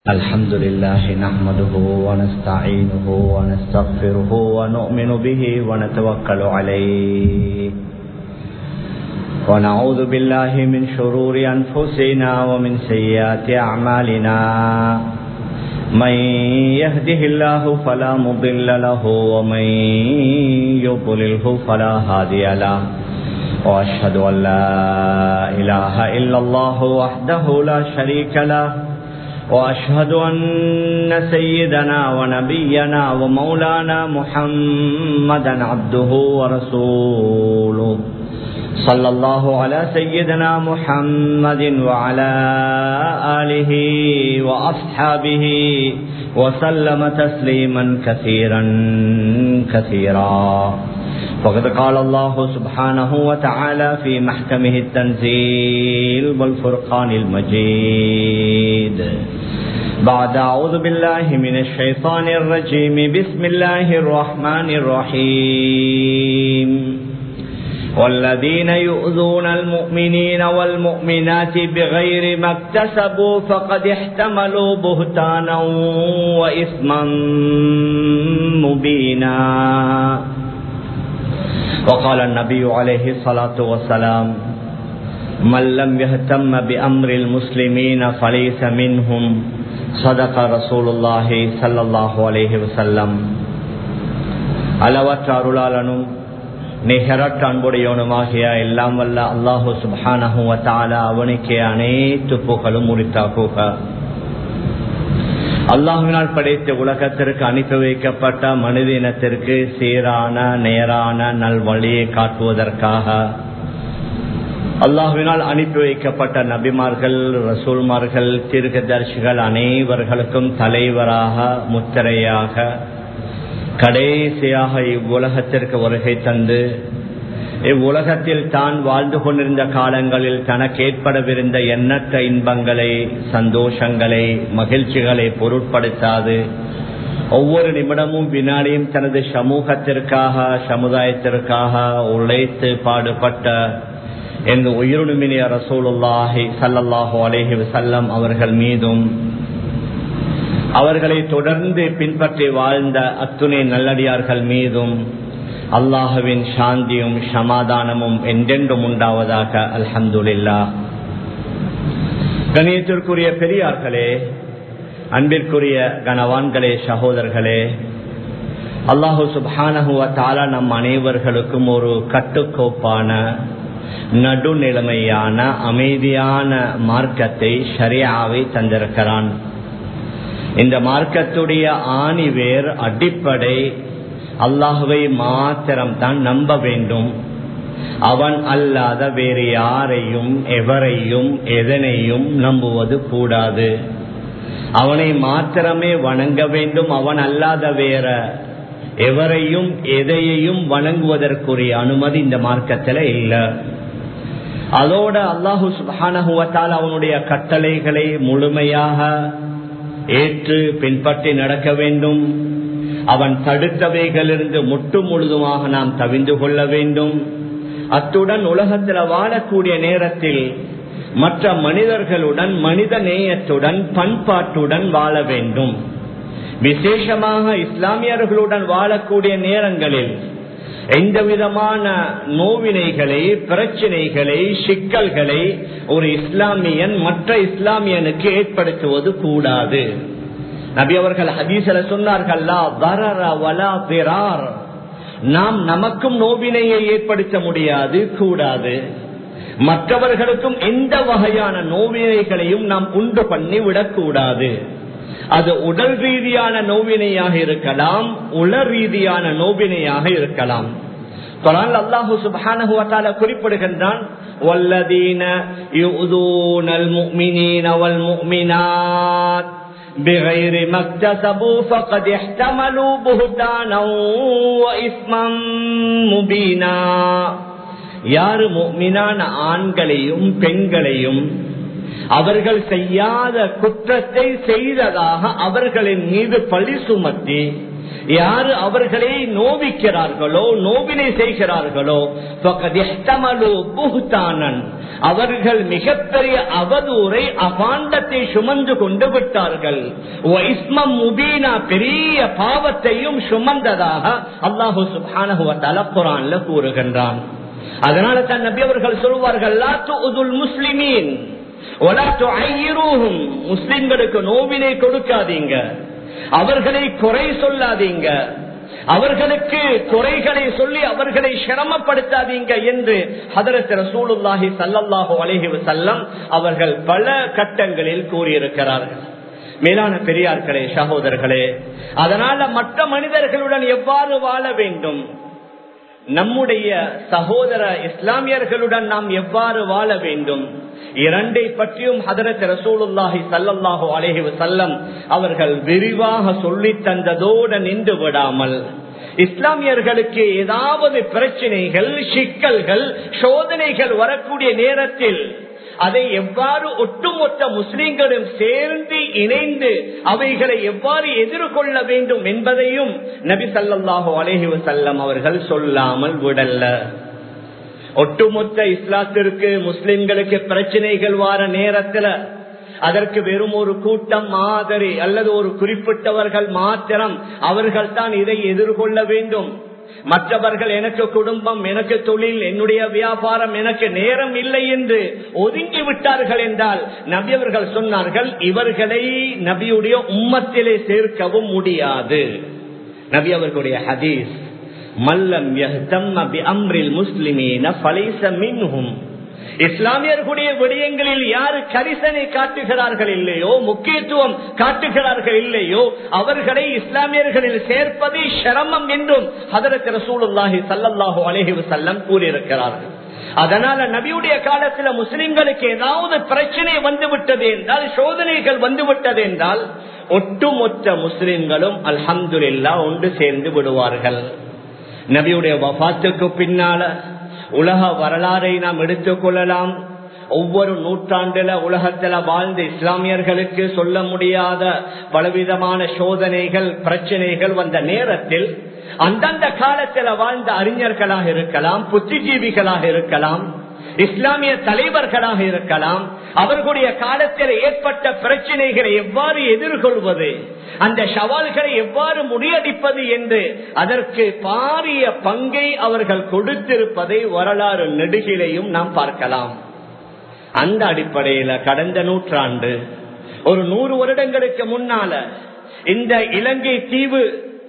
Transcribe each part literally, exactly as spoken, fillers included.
الحمد لله نحمده ونستعينه ونستغفره ونؤمن به ونتوكل عليه ونعوذ بالله من شرور أنفسنا ومن سيئات أعمالنا من يهده الله فلا مضل له ومن يضلله فلا هادي له وأشهد أن لا إله إلا الله وحده لا شريك له وأشهد أن سيدنا ونبينا ومولانا محمدا عبده ورسوله صلى الله على سيدنا محمد وعلى آله وأصحابه وسلم تسليما كثيرا كثيرا فقد قال الله سبحانه وتعالى في محكمه التنزيل والفرقان المجيد بعد أعوذ بالله من الشيطان الرجيم بسم الله الرحمن الرحيم والذين يؤذون المؤمنين والمؤمنات بغير ما اكتسبوا فقد احتملوا بهتانا وإثما مبينا وقال النبي عليه الصلاة والسلام من لم يهتم بأمر المسلمين فليس منهم صدق رسول الله صلى الله عليه وسلم அளவற்ற அருளாளனும் நிகரற்ற அன்புடையவனுமாகிய எல்லாம் வல்ல அல்லாஹு சுப்ஹானஹு வ தஆலா அவனுக்கே அனைத்து புகழும் உரித்தாகுக. அல்லாஹ்வினால் படைத்த உலகத்திற்கு அனுப்பி வைக்கப்பட்ட மனித இனத்திற்கு சீரான நேரான நல்வழியை காட்டுவதற்காக அல்லாஹ்வினால் அனுப்பி வைக்கப்பட்ட நபிமார்கள், ரசூல்மார்கள், தீர்க்கதரிசிகள் அனைவர்களுக்கும் தலைவராக முத்திரையாக கடைசியாக இவ்வுலகத்திற்கு வருகை தந்து இவ்வுலகத்தில் தான் வாழ்ந்து கொண்டிருந்த காலங்களில் தனக்கு ஏற்படவிருந்த எண்ணற்ற இன்பங்களை, சந்தோஷங்களை, மகிழ்ச்சிகளை பொருட்படுத்தாது ஒவ்வொரு நிமிடமும் வினாடியும் தனது சமூகத்திற்காக சமுதாயத்திற்காக உழைத்து பாடுபட்ட என்ற உயிருமினிய ரசூலுல்லாஹி ஸல்லல்லாஹு அலைஹி வஸல்லம் அவர்கள் மீதும் அவர்களை தொடர்ந்து பின்பற்றி வாழ்ந்த அத்துணை நல்லடியார்கள் மீதும் அல்லாஹுவின் சாந்தியும் சமாதானமும் என்றென்றும் உண்டாவதாக. அல்ஹம்துலில்லாஹ். கண்ணியத்திற்குரிய பெரியார்களே, அன்பிற்குரிய கனவான்களே, சகோதரர்களே, அல்லாஹு சுப்ஹானஹு வ தஆலா நம் அனைவர்களுக்கும் ஒரு கட்டுக்கோப்பான நடுநிலைமையான அமைதியான மார்க்கத்தை ஷரியாவை தந்திருக்கிறான். இந்த மார்க்கத்துடைய ஆணிவேர் அடிப்படை அல்லாஹுவை மாத்திரம் தான் நம்ப வேண்டும். அவன் அல்லாத வேறு யாரையும் எவரையும் எதனையும் நம்புவது கூடாது. அவனை மாத்திரமே வணங்க வேண்டும். அவன் அல்லாத வேற எவரையும் எதையையும் வணங்குவதற்குரிய அனுமதி இந்த மார்க்கத்தில் இல்லை. அதோட அல்லாஹு சுப்ஹானஹு வ தஆலா அவனுடைய கட்டளைகளை முழுமையாக ஏற்று பின்பற்றி நடக்க வேண்டும். அவன் தடுத்தவைகளிலிருந்து முற்று முழுதுமாக நாம் தவிந்து கொள்ள வேண்டும். அத்துடன் உலகத்தில் வாழக்கூடிய நேரத்தில் மற்ற மனிதர்களுடன் மனித நேயத்துடன் பண்பாட்டுடன் வாழ வேண்டும். விசேஷமாக இஸ்லாமியர்களுடன் வாழக்கூடிய நேரங்களில் எந்த விதமான நோவினைகளை, பிரச்சனைகளை, சிக்கல்களை ஒரு இஸ்லாமியன் மற்ற இஸ்லாமியனுக்கு ஏற்படுத்துவது கூடாது. நபி அவர்கள் ஹதீஸ்ல சொன்னார்கள், லா தரர வலா திரார். நாம் நமக்கும் நோவினையை ஏற்படுத்த முடியாது, கூடாது. மற்றவர்களுக்கும் எந்த வகையான நோவினைகளையும் நாம் உண்டு பண்ணி விடக்கூடாது. அது உடல் ரீதியான நோவினையாக இருக்கலாம், உளர் ரீதியான நோவினையாக இருக்கலாம். குர்ஆனில் அல்லாஹ் சுப்ஹானஹு வ தஆலா குறிப்பிடுகின்றான், வல்லதீன யுஊதுனல் முஃமினீன வல் முஃமினாத் பிகைரி மக்தஸபு ஃபகத் இஹ்தமலு புஹ்தானன் வ இஸ்மன் முபீனா. யார் முஃமினான ஆண்களையும் பெண்களையும் அவர்கள் செய்யாத குற்றத்தை செய்ததாக அவர்களின் மீது பழி சுமத்தி யாரு அவர்களை நோவிக்கிறார்களோ, நோவினை செய்கிறார்களோ, அவர்கள் மிகப்பெரிய அவதூரை அபாண்டத்தை சுமந்து கொண்டு விட்டார்கள். பெரிய பாவத்தையும் சுமந்ததாக அல்லாஹு சுப்ஹானஹு வ தஆலா குர்ஆன்ல கூறுகின்றான். அதனால தான் நபி அவர்கள் சொல்வார்கள், லா துஉதுல் முஸ்லிமீன் வலா துஐருஹும், முஸ்லிம்களுக்கு நோவினை கொடுக்காதீங்க, அவர்களை குறை சொல்லாதீங்க, அவர்களுக்கு குறைகளை சொல்லி அவர்களை சிரமப்படுத்தாதீங்க என்று ஹதரத் ரசூலுல்லாஹி ஸல்லல்லாஹு அலைஹி வஸல்லம் அவர்கள் பல கட்டங்களில் கூறியிருக்கிறார்கள். மேலான பெரியார்களே, சகோதரர்களே, அதனால மற்ற மனிதர்களுடன் எவ்வாறு வாழ வேண்டும், நம்முடைய சகோதர இஸ்லாமியர்களுடன் நாம் எவ்வாறு வாழ வேண்டும், இரண்டை பற்றியும் ஹதரத் ரசூலுல்லாஹி ஸல்லல்லாஹு அலைஹி வஸல்லம் அவர்கள் விரிவாக சொல்லி தந்ததோடு நின்று விடாமல், இஸ்லாமியர்களுக்கு ஏதாவது பிரச்சனைகள், சிக்கல்கள், சோதனைகள் வரக்கூடிய நேரத்தில் அதை எவ்வாறு ஒட்டுமொத்த முஸ்லிம்களும் சேர்ந்து இணைந்து அவைகளை எவ்வாறு எதிர்கொள்ள வேண்டும் என்பதையும் நபி ஸல்லல்லாஹு அலைஹி வஸல்லம் அவர்கள் சொல்லாமல் விடல்ல. ஒட்டுமொத்த இஸ்லாத்திற்கு முஸ்லிம்களுக்கு பிரச்சனைகள் வார நேரத்தில் அதற்கு வெறும் ஒரு கூட்டம் மாதிரி அல்லது ஒரு குறிப்பிட்டவர்கள் மாத்திரம் அவர்கள் தான் இதை எதிர்கொள்ள வேண்டும், மற்றவர்கள் எனக்கு குடும்பம், எனக்கு தொழில், என்னுடைய வியாபாரம், எனக்கு நேரம் இல்லை என்று ஒதுங்கி விட்டார்கள் என்றால் நபி அவர்கள் சொன்னார்கள், இவர்களை நபியுடைய உம்மத்திலே சேர்க்கவும் முடியாது. நபி அவர்களுடைய ஹதீஸ், மல்லம் யஹ்தம்ம பிஅம்ரில் முஸ்லிமீன ஃபலைஸ மின்ஹும், இஸ்லாமியர்களுடைய விடயங்களில் யாரு கரிசனை காட்டுகிறார்கள் இல்லையோ, முக்கியத்துவம் காட்டுகிறார்கள் இல்லையோ, அவர்களை இஸ்லாமியர்களில் சேர்ப்பது சிரமம் என்றும் ஹதரத் ரசூலுல்லாஹி ஸல்லல்லாஹு அலைஹி வஸல்லம் கூறியிருக்கிறார்கள். அதனால நபியுடைய காலத்தில் முஸ்லிம்களுக்கு ஏதாவது பிரச்சனை வந்துவிட்டது என்றால், சோதனைகள் வந்துவிட்டது என்றால், ஒட்டுமொத்த முஸ்லிம்களும் அல்ஹம்துலில்லாஹ் ஒன்று சேர்ந்து விடுவார்கள். நபியுடைய வஃபாத்துக்கு பின்னால உலக வரலாறை நாம் எடுத்துக் கொள்ளலாம். ஒவ்வொரு நூற்றாண்டுல உலகத்துல வாழ்ந்த இஸ்லாமியர்களுக்கு சொல்ல முடியாத பலவிதமான சோதனைகள், பிரச்சனைகள் வந்த நேரத்தில் அந்தந்த காலத்துல வாழ்ந்த அறிஞர்களாக இருக்கலாம், புத்திஜீவிகளாக இருக்கலாம், இஸ்லாமிய தலைவர்களாக இருக்கலாம், அவர்களுடைய காலத்தில் ஏற்பட்ட பிரச்சனைகளை எவ்வாறு எதிர்கொள்வது, அந்த சவால்களை எவ்வாறு முறியடிப்பது என்று அதற்கு பாரிய பங்கை அவர்கள் கொடுத்திருப்பதை வரலாறு நெடுகிலையும் நாம் பார்க்கலாம். அந்த அடிப்படையில கடந்த நூற்றாண்டு ஒரு நூறு வருடங்களுக்கு முன்னால இந்த இலங்கை தீவு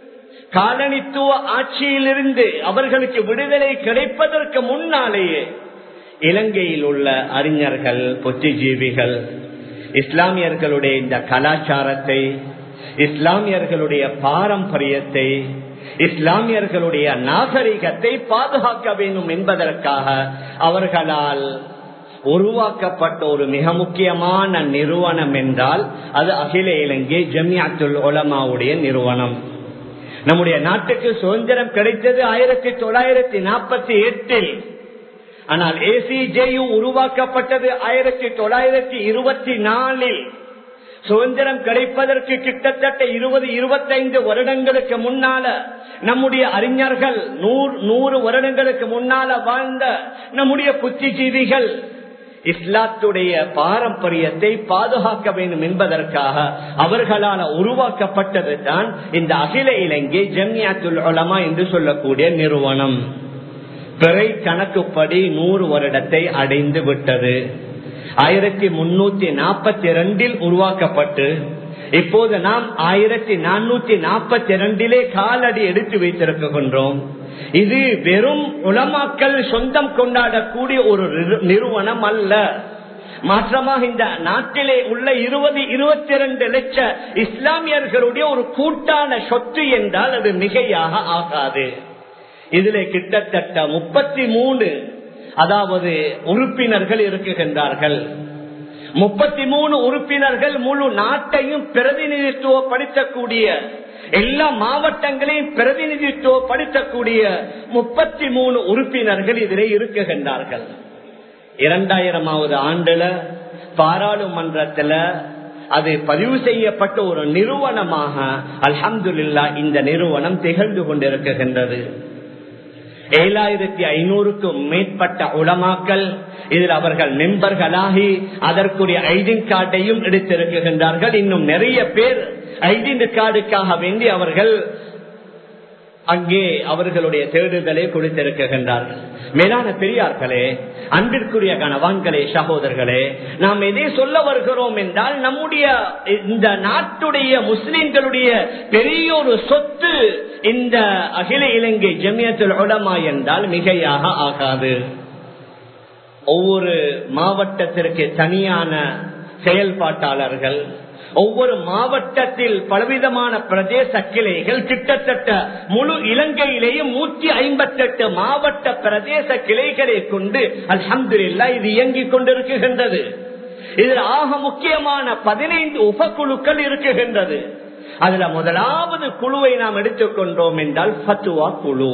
காலனித்துவ ஆட்சியிலிருந்து அவர்களுக்கு விடுதலை கிடைப்பதற்கு முன்னாலேயே இலங்கையில் உள்ள அறிஞர்கள், புத்திஜீவிகள் இஸ்லாமியர்களுடைய இந்த கலாச்சாரத்தை, இஸ்லாமியர்களுடைய பாரம்பரியத்தை, இஸ்லாமியர்களுடைய நாகரிகத்தை பாதுகாக்க வேண்டும் என்பதற்காக அவர்களால் உருவாக்கப்பட்ட ஒரு மிக முக்கியமான நிறுவனம் என்றால் அது அகில இலங்கை ஜமியத்துல் உலமாவுடைய நிறுவனம். நம்முடைய நாட்டுக்கு சுதந்திரம் கிடைத்தது ஆயிரத்தி தொள்ளாயிரத்தி நாற்பத்தி எட்டில். ஆனால் ஏசிஜேயு உருவாக்கப்பட்டது ஆயிரத்தி தொள்ளாயிரத்தி இருபத்தி நாலில். சுதந்திரம் கிடைப்பதற்கு கிட்டத்தட்ட இருபது இருபத்தைந்து வருடங்களுக்கு முன்னால நம்முடைய அறிஞர்கள், நூறு நூறு வருடங்களுக்கு முன்னால வாழ்ந்த நம்முடைய புத்திஜீவிகள் இஸ்லாத்துடைய பாரம்பரியத்தை பாதுகாக்க வேண்டும் என்பதற்காக அவர்களால் உருவாக்கப்பட்டது தான் இந்த அகில இலங்கை ஜமியத்துல் உலமா என்று சொல்லக்கூடிய நிறுவனம். பிறை கணக்குப்படி நூறு வருடத்தை அடைந்து விட்டது. ஆயிரத்தி முன்னூத்தி நாற்பத்தி இரண்டில் உருவாக்கப்பட்டு இப்போது நாம் ஆயிரத்தி நானூத்தி நாற்பத்தி இரண்டிலே காலடி எடுத்து வைத்திருக்கின்றோம். இது வெறும் உலமாக்கள் சொந்தம் கொண்டாடக்கூடிய ஒரு நிறுவனம் அல்ல. மாற்றமாக இந்த நாட்டிலே உள்ள இருபது இருபத்தி இரண்டு லட்சம் இஸ்லாமியர்களுடைய ஒரு கூட்டான சொத்து என்றால் அது மிகையாக ஆகாது. இதுல கிட்டத்தட்ட முப்பத்தி மூணு அதாவது உறுப்பினர்கள் இருக்குகின்றார்கள். முப்பத்தி மூணு உறுப்பினர்கள் முழு நாட்டையும் பிரதிநிதித்துவப்படுத்தக்கூடிய, எல்லா மாவட்டங்களையும் பிரதிநிதித்துவப்படுத்தக்கூடிய முப்பத்தி மூணு உறுப்பினர்கள் இதிலே இருக்குகின்றார்கள். இரண்டாயிரமாவது ஆண்டுல பாராளுமன்றத்துல அது பதிவு செய்யப்பட்ட ஒரு நிறுவனமாக அல்ஹம்துலில்லாஹ் இந்த நிறுவனம் திகழ்ந்து கொண்டிருக்கின்றது. ஏழாயிரத்தி ஐநூறுக்கும் மேற்பட்ட உலமாக்கள் இதில் அவர்கள் மெம்பர்களாகி அதற்குரிய ஐடென்டி கார்டையும் எடுத்திருக்கின்றார்கள். இன்னும் நிறைய பேர் ஐடென்டி கார்டுக்காக வேண்டி அவர்கள் அங்கே அவர்களுடைய தேடுதலை கொடுத்திருக்கின்றார்கள். மேலான பெரியார்களே, அன்பிற்குரிய கணவான்களே, சகோதரர்களே, நாம் எதை சொல்ல வருகிறோம் என்றால், நம்முடைய இந்த நாட்டுடைய முஸ்லிம்களுடைய பெரிய ஒரு சொத்து இந்த அகில இலங்கை ஜமியத்துல் உலமா என்றால் மிகையாக ஆகாது. ஒவ்வொரு மாவட்டத்திற்கு தனியான செயல்பாட்டாளர்கள், ஒவ்வொரு மாவட்டத்தில் பலவிதமான பிரதேச கிளைகள், கிட்டத்தட்ட முழு இலங்கையிலேயும் நூற்றி ஐம்பத்தி எட்டு மாவட்ட பிரதேச கிளைகளை கொண்டு அல்ஹம்துலில்லாஹ் இது இயங்கிக் கொண்டிருக்கின்றது. இதில் ஆக முக்கியமான பதினைந்து உபக்குழுக்கள் இருக்குகின்றது. அதுல முதலாவது குழுவை நாம் எடுத்துக்கொண்டோம் என்றால் ஃபத்வா குழு.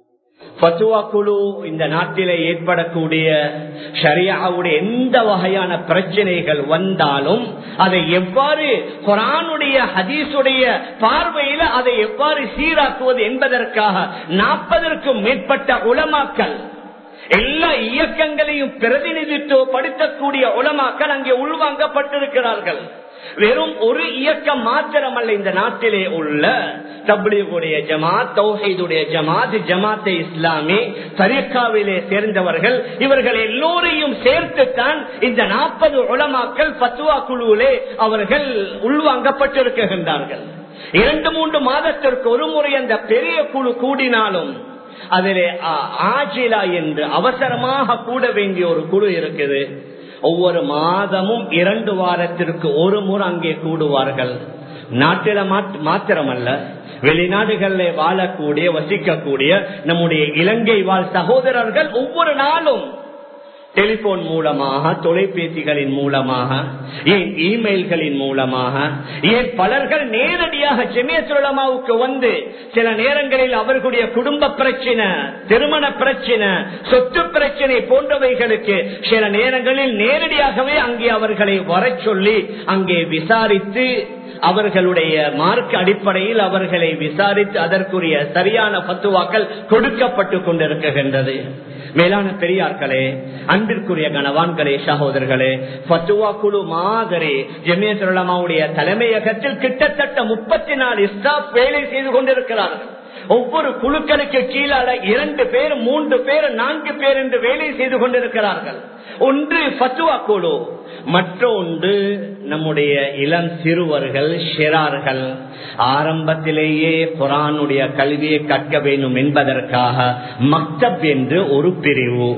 ஃபத்வா குழு இந்த நாட்டிலே ஏற்படக்கூடிய ஷரியாவுடைய எந்த வகையான பிரச்சனைகள் வந்தாலும் அதை எவ்வாறு குர்ஆனுடைய ஹதீஸுடைய பார்வையில அதை எவ்வாறு சீராக்குவது என்பதற்காக நாற்பதற்கும் மேற்பட்ட உலமாக்கள், எல்லா இயக்கங்களையும் பிரதிநிதித்துவப்படுத்தக்கூடிய உலமாக்கள் அங்கே உள்வாங்கப்பட்டிருக்கிறார்கள். வெறும் ஒரு இயக்கம் மாத்திரமல்ல, இந்த நாட்டிலே உள்ள தப்லீகுடைய ஜமாத், தௌஹீதுடைய ஜமாத், ஜமாத்தே இஸ்லாமி, தரீகாவிலே சேர்ந்தவர்கள், இவர்கள் எல்லோரையும் சேர்த்துத்தான் இந்த நாற்பது உலமாக்கள் ஃபத்வா குழுவிலே அவர்கள் உள்வாங்கப்பட்டிருக்கின்றார்கள். இரண்டு மூன்று மாதத்திற்கு ஒரு முறை அந்த பெரிய குழு கூடினாலும் அதிலே ஆஜிலா என்று அவசரமாக கூட வேண்டிய ஒரு குழு இருக்குது. ஒவ்வொரு மாதமும் இரண்டு வாரத்திற்கு ஒரு முறை அங்கே கூடுவார்கள். நாட்டில மாத்திரமல்ல, வெளிநாடுகளில் வாழக்கூடிய வசிக்கக்கூடிய நம்முடைய இலங்கை வாழ் சகோதரர்கள் ஒவ்வொரு நாளும் டெலிபோன் மூலமாக, தொலைபேசிகளின் மூலமாக, ஏன் இமெயில்களின் மூலமாக, ஏன் பலர்கள் நேரடியாக ஜமியத்துல் உலமாவுக்கு வந்து சில நேரங்களில் அவர்களுடைய குடும்ப பிரச்சனை, திருமண பிரச்சனை, சொத்து பிரச்சனை போன்றவைகளுக்கு சில நேரங்களில் நேரடியாகவே அங்கே அவர்களை வர சொல்லி அங்கே விசாரித்து அவர்களுடைய மார்க் அடிப்படையில் அவர்களை விசாரித்து அதற்குரிய சரியான பத்துவாக்கள் கொடுக்கப்பட்டு கொண்டிருக்கின்றது. மேலான பெரியார்களே, அன்பிற்குரிய கணவான்களே, சகோதரர்களே, ஃபத்வா குழு மாதிரி ஜமியத்துல் உலமாவுடைய தலைமையகத்தில் கிட்டத்தட்ட முப்பத்தி நாலு ஸ்டாஃப் வேலை செய்து கொண்டிருக்கிறார்கள். ஒவ்வொரு குழுக்களுக்கு கீழால இரண்டு பேர், மூன்று பேர், நான்கு பேர் என்று வேலை செய்து கொண்டிருக்கிறார்கள். ஒன்று ஃபத்வா குழு, மற்றொன்று நம்முடைய இளம் சிறுவர்கள், ஷிரார்கள். ஆரம்பத்திலேயே குர்ஆனுடைய கல்வியை கற்க வேண்டும் என்பதற்காக மக்தப் என்று ஒரு பிரிவு,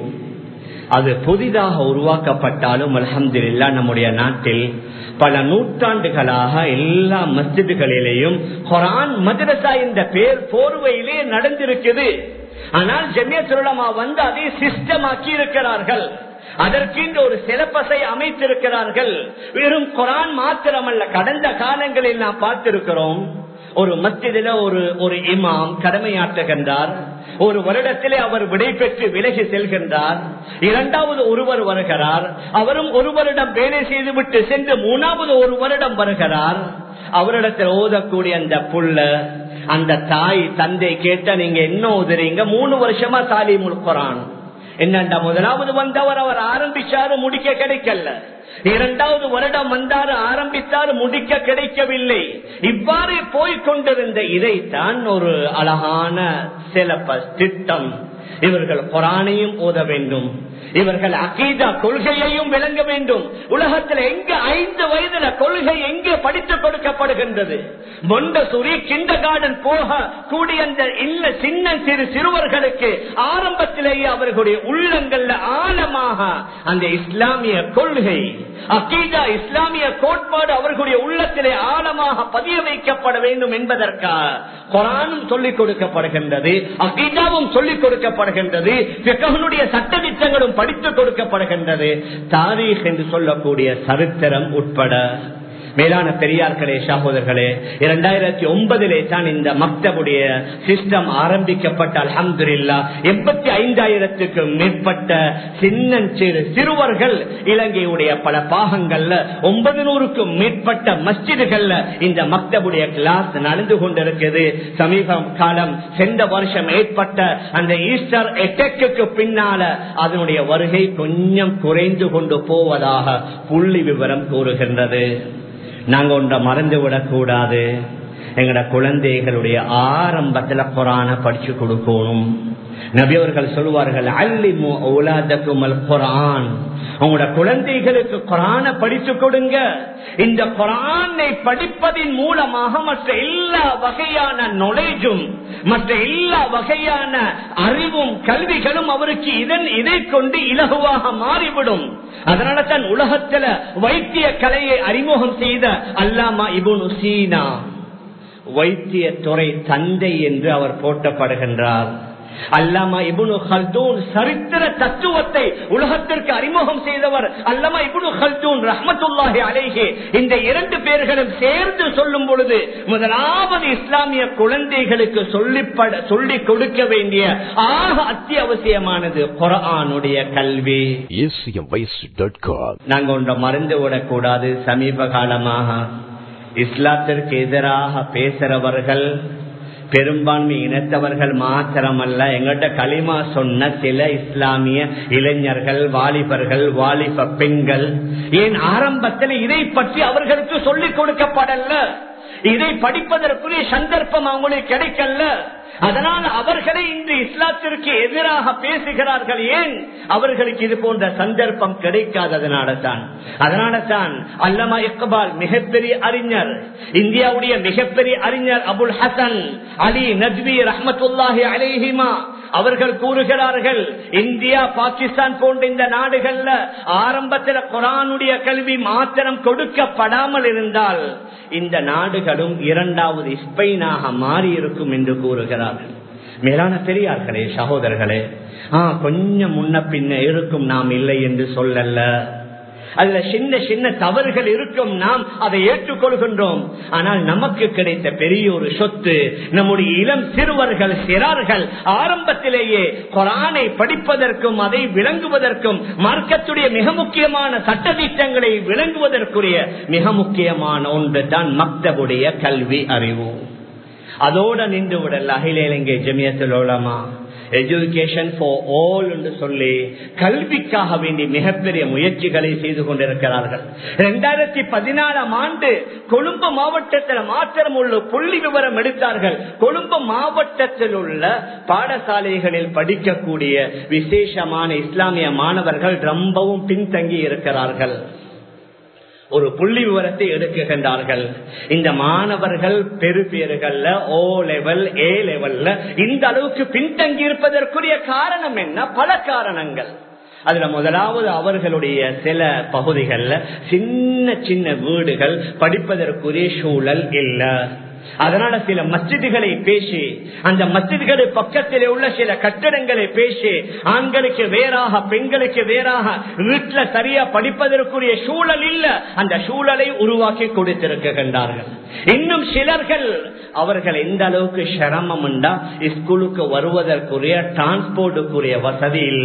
அது புதிதாக உருவாக்கப்பட்டாலும் அல்ஹம்துலில்லாஹ் நம்முடைய நாட்டில் பல நூற்றாண்டுகளாக எல்லா மஸ்ஜிதுகளிலேயும் குர்ஆன் மദ്രஸா என்ற பேர் போர்வையிலே நடந்திருக்குது. ஆனால் ஜமியத்துல் உலமா வந்து அதை சிஸ்டமாக்கி இருக்கிறார்கள். அதற்கென்று ஒரு சிலபஸை அமைத்திருக்கிறார்கள். வெறும் குர்ஆன் மாத்திரமல்ல, கடந்த காலங்களில் நாம் பார்த்திருக்கிறோம், ஒரு மஸ்ஜிதில ஒரு ஒரு இமாம் கடமையாற்றுகின்றார். ஒரு வருடத்திலே அவர் விடை பெற்று விலகி செல்கின்றார். இரண்டாவது ஒருவர் வருகிறார், அவரும் ஒரு வருடம் வேலை செய்துவிட்டு சென்று மூணாவது ஒரு வருடம் வருகிறார். அவரிடத்தில் ஓதக்கூடிய அந்த புள்ள, அந்த தாய் தந்தை கேட்ட, நீங்க என்ன ஓதுறீங்க? மூணு வருஷமா தாலீமுல் குர்ஆன். என்னண்டா, முதலாவது வந்தவர் அவர் ஆரம்பிச்சாரு, முடிக்க கிடைக்கல. இரண்டாவது வருடம் வந்தாரு, ஆரம்பித்தாரு, முடிக்க கிடைக்கவில்லை. இவ்வாறு போய்கொண்டிருந்த இதைத்தான் ஒரு அழகான சிலபஸ் திட்டம். இவர்கள் குர்ஆனையும் ஓத வேண்டும், இவர்கள் அகீதா கொள்கையையும் விளங்க வேண்டும். உலகத்தில் எங்க ஐந்து வயதுல கொள்கை எங்கே படித்துக் கொடுக்கப்படுகின்றது? மொண்டசூரி கிண்டர் கார்டன் போக கூடிய அந்த இல்ல சின்ன சிறு சிறுவர்களுக்கு ஆரம்பத்திலேயே அவர்களுடைய உள்ளங்கள்ல ஆழமாக அந்த இஸ்லாமிய கொள்கை, அகீதா, இஸ்லாமிய கோட்பாடு அவர்களுடைய உள்ளத்திலே ஆழமாக பதிய வைக்கப்பட வேண்டும் என்பதற்காக குர்ஆனும் சொல்லிக் கொடுக்கப்படுகின்றது, அகீதாவும் சொல்லிக் கொடுக்கப்படுகின்றது, ஃபிக்ஹ்னுடைய சட்ட திட்டங்களும் படித்துக் கொடுக்கப்படுகின்றது. தாரீக் என்று சொல்லக்கூடிய சரித்திரம் உட்பட மேலான பெரியார்களே, சகோதரர்களே, இரண்டாயிரத்தி ஒன்பதிலே தான் இந்த மக்தபுடைய சிஸ்டம் ஆரம்பிக்கப்பட்ட. அல்ஹம்துலில்லாஹ் எண்பத்தி ஐந்தாயிரத்துக்கும் மேற்பட்ட சின்னஞ்சிறு சிறுவர்கள் இலங்கையுடைய பல பாகங்கள்ல ஒன்பது நூறுக்கும் மேற்பட்ட மஸ்ஜிதுகள்ல இந்த மக்தபுடைய கிளாஸ் நடந்து கொண்டிருக்கிறது. சமீப காலம் சென்ற வருஷம் ஏற்பட்ட அந்த ஈஸ்டர் அட்டாக்கு பின்னால அதனுடைய வருகை கொஞ்சம் குறைந்து கொண்டு போவதாக புள்ளி விவரம் கூறுகின்றது. நாங்க ஒன்றை மறந்துவிடக் கூடாது. எங்கட குழந்தைகளுடைய ஆரம்பத்துல குர்ஆனை படிச்சு கொடுக்கணும். நபி அவர்கள் சொல்வார்கள், அல்லிமு அவுலாதகுமல் குர்ஆன், உங்களோட குழந்தைகளுக்கு குர்ஆனை படிச்சு கொடுங்க. இந்த குர்ஆனை படிப்பதின் மூலமாக மற்ற எல்லா வகையான நாலேஜும், மற்ற எல்லா வகையான அறிவும் கல்விகளும் அவருக்கு இதன் இதை கொண்டு இலகுவாக மாறிவிடும். அதனால தான் உலகத்துல வைத்திய கலையை அறிமுகம் செய்த அல்லாமா இப்னு சீனா வைத்திய துறை தந்தை என்று அவர் போற்றப்படுகின்றார். அல்லாமா இப்னு கல்தூன் சரித்திர தத்துவத்தை உலகத்திற்கு அறிமுகம் செய்தவர் அல்லாமா இப்னு கல்தூன் ரஹ்மத்துல்லாஹி அலைஹி. இந்த இரண்டு பேர்களும் சேர்ந்து சொல்லும் பொழுது முதலாவது இஸ்லாமிய குழந்தைகளுக்கு சொல்லிப்பட சொல்லிக் கொடுக்க வேண்டிய ஆக அத்தியாவசியமானது குர்ஆனுடைய கல்வி. நாங்க ஒன்றை மறந்து விடக்கூடாது. சமீப காலமாக இஸ்லாத்திற்கு எதிராக பேசுறவர்கள் பெரும்பான்மை இனத்தவர்கள் மாத்திரமல்ல, எங்கள்கிட்ட களிமா சொன்ன சில இஸ்லாமிய இளைஞர்கள், வாலிபர்கள், வாலிப பெண்கள். ஏன் ஆரம்பத்தில் இதை பற்றி அவர்களுக்கு சொல்லிக் கொடுக்கப்படல, இதை படிப்பதற்குரிய சந்தர்ப்பம் அவங்களுக்கு கிடைக்கல. அதனால் அவர்களை இன்று இஸ்லாத்திற்கு எதிராக பேசுகிறார்கள். ஏன் அவர்களுக்கு இது போன்ற சந்தர்ப்பம் கிடைக்காததனால தான். அதனால தான் அல்லமா இக்பால் மிகப்பெரிய அறிஞர், இந்தியாவுடைய மிகப்பெரிய அறிஞர் அபுல் ஹசன் அலி நத்வி ரஹ்மத்துல்லாஹி அலைஹிமா அவர்கள் கூறுகிறார்கள், இந்தியா பாகிஸ்தான் போன்ற இந்த நாடுகள்ல ஆரம்பத்தில் குர்ஆனுடைய கல்வி மாத்திரம் கொடுக்கப்படாமல் இருந்தால் இந்த நாடுகளும் இரண்டாவது ஸ்பெயினாக மாறி இருக்கும் என்று கூறுகிறார்கள். மேலான பெரியார்களே, சகோதரர்களே, ஆஹ் கொஞ்சம் முன்ன பின்ன இருக்கும், நாம் இல்லை என்று சொல்லல. அதுல சின்ன சின்ன தவறுகள் இருக்கும், நாம் அதை ஏற்றுக்கொள்கின்றோம். ஆனால் நமக்கு கிடைத்த பெரிய ஒரு சொத்து நம்முடைய இளம் சிறுவர்கள், சிறார்கள் ஆரம்பத்திலேயே குர்ஆனை படிப்பதற்கும் அதை விளங்குவதற்கும், மார்க்கத்துடைய மிக முக்கியமான சட்டதிட்டங்களை விளங்குவதற்குரிய மிக முக்கியமான ஒன்று தான் மக்தபுடைய கல்வி அறிவு. அதோட நின்று விடல் அகில இலங்கை Jamiyyathul Ulama education for all என்று சொல்லி கல்விக்காக வேண்டி மிகப்பெரிய முயற்சிகளை செய்து கொண்டிருக்கிறார்கள். இரண்டாயிரத்தி பதினாலாம் ஆண்டு கொழும்பு மாவட்டத்தில் மாத்திரம் உள்ள புள்ளி விவரம் எடுத்தார்கள். கொழும்பு மாவட்டத்தில் உள்ள பாடசாலைகளில் படிக்கக்கூடிய விசேஷமான இஸ்லாமிய மாணவர்கள் ரொம்பவும் பின்தங்கி இருக்கிறார்கள். ஒரு புள்ளி விவரத்தை எடுக்குகின்றார்கள். இந்த மாணவர்கள் பெரு பேறுகள்ல ஓ லெவல் ஏ லெவல்ல இந்த அளவுக்கு பின்தங்கி இருப்பதற்குரிய காரணம் என்ன? பல காரணங்கள். அதுல முதலாவது அவர்களுடைய சில பகுதிகள்ல சின்ன சின்ன வீடுகள், படிப்பதற்குரிய சூழல் இல்ல. அதனால சில மஸ்ஜிதுகளை பேசி, அந்த மஸ்ஜிதுகளை பக்கத்திலே உள்ள சில கட்டடங்களை பேசி, ஆண்களுக்கு வேறாக பெண்களுக்கு வேறாக வீட்டுல சரியா படிப்பதற்குரிய சூழல் இல்ல, அந்த சூழலை உருவாக்கி கொடுத்திருக்கின்றார்கள். இன்னும் சிலர்கள் அவர்கள் எந்த அளவுக்கு சிரமம் உண்டா, ஸ்கூலுக்கு வருவதற்குரிய டிரான்ஸ்போர்ட்டுக்குரிய வசதி இல்ல.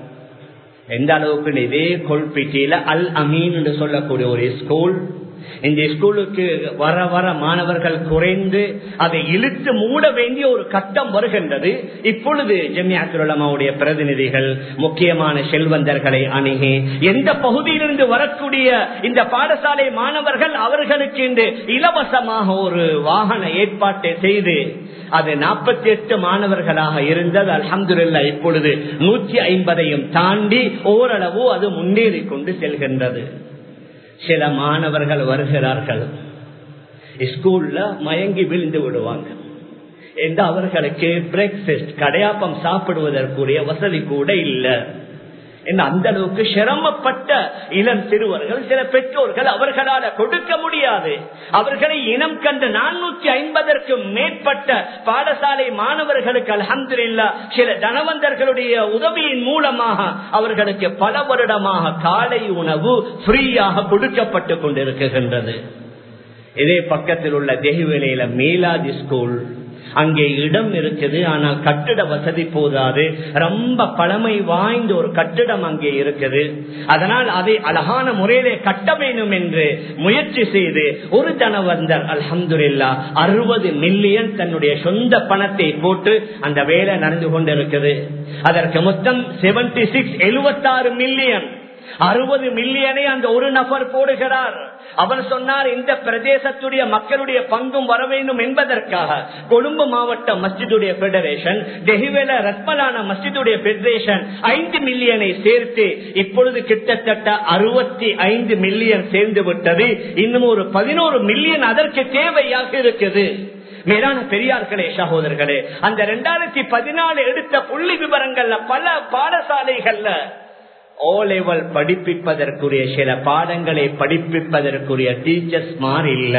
எந்த அளவுக்கு இதே கொல்பிட்டியில அல் அமீன் என்று சொல்லக்கூடிய ஒரு ஸ்கூல், இந்த ஸ்கூலுக்கு வர வர மாணவர்கள் குறைந்து அதை இழுத்து மூட வேண்டிய ஒரு கட்டம் வருகின்றது. இப்பொழுது ஜமியத்துல் உலமாவுடைய பிரதிநிதிகள் முக்கியமான செல்வந்தர்களை அணுகி எந்த பகுதியிலிருந்து வரக்கூடிய இந்த பாடசாலை மாணவர்கள் அவர்களுக்கு இன்று இலவசமாக ஒரு வாகன ஏற்பாட்டை செய்து அது நாற்பத்தி எட்டு மாணவர்களாக இருந்தது. அல்ஹம்துலில்லாஹ் இப்பொழுது நூற்றி ஐம்பதையும் தாண்டி ஓரளவு அது முன்னேறி கொண்டு செல்கின்றது. சில மாணவர்கள் வருகிறார்கள், ஸ்கூல்ல மயங்கி விழுந்து விடுவாங்க. என்று அவர்களுக்கு பிரேக்ஃபாஸ்ட் கடையாப்பம் சாப்பிடுவதற்குரிய வசதி கூட இல்லை. அந்த அளவுக்கு சிரமப்பட்ட இளம் சிறுவர்கள், சில பெற்றோர்கள் அவர்களால் கொடுக்க முடியாது. அவர்களை இனம் கண்டு நானூற்றி ஐம்பதற்கும் மேற்பட்ட பாடசாலை மாணவர்களுக்கு அல்ஹம்துலில்லாஹ் சில தனவந்தர்களுடைய உதவியின் மூலமாக அவர்களுக்கு பல வருடமாக காலை உணவு ஃப்ரீயாக கொடுக்கப்பட்டு கொண்டிருக்கின்றது. இதே பக்கத்தில் உள்ள தெஹிவெளியில மீலாதி ஸ்கூல், அங்கே இடம் இருக்குது, ஆனால் கட்டிட வசதி போதாது. ரொம்ப பழமை வாய்ந்த ஒரு கட்டிடம் அங்கே இருக்குது. அதனால் அதை அழகான முறையிலே கட்ட வேண்டும் என்று முயற்சி செய்து ஒரு தனவந்தர் அல்ஹம்துலில்லாஹ் அறுபது மில்லியன் தன்னுடைய சொந்த பணத்தை போட்டு அந்த வேலை நடந்து கொண்டிருக்குது. அதற்கு மொத்தம் செவன்டி சிக்ஸ் எழுபத்தாறு மில்லியன் அறுபது மில்லியனை அந்த ஒரு நபர் போடுகிறார். அவர் சொன்னார், இந்த பிரதேசத்துடைய மக்களுடைய பங்கும் வர வேண்டும் என்பதற்காக கொழும்பு மாவட்ட மஸ்ஜிதுடைய பெடரேஷன், தெஹிவெல ரத்மலான மஸ்ஜிதுடைய பெடரேஷன் ஐந்து மில்லியனை சேர்த்து இப்பொழுது கிட்டத்தட்ட அறுபத்தி ஐந்து மில்லியன் சேர்ந்து விட்டது. இன்னும் ஒரு பதினோரு மில்லியன் அதற்கு தேவையாக இருக்குது. மேலான பெரியார்களே, சகோதரர்களே, அந்த இரண்டாயிரத்தி பதினாலு எடுத்த புள்ளி விவரங்கள்ல பல பாடசாலைகள்ல ஓ லெவல் படிப்பிப்பதற்குரிய சில பாடங்களை படிப்பிப்பதற்குரிய டீச்சர்ஸ் மாறி இல்ல.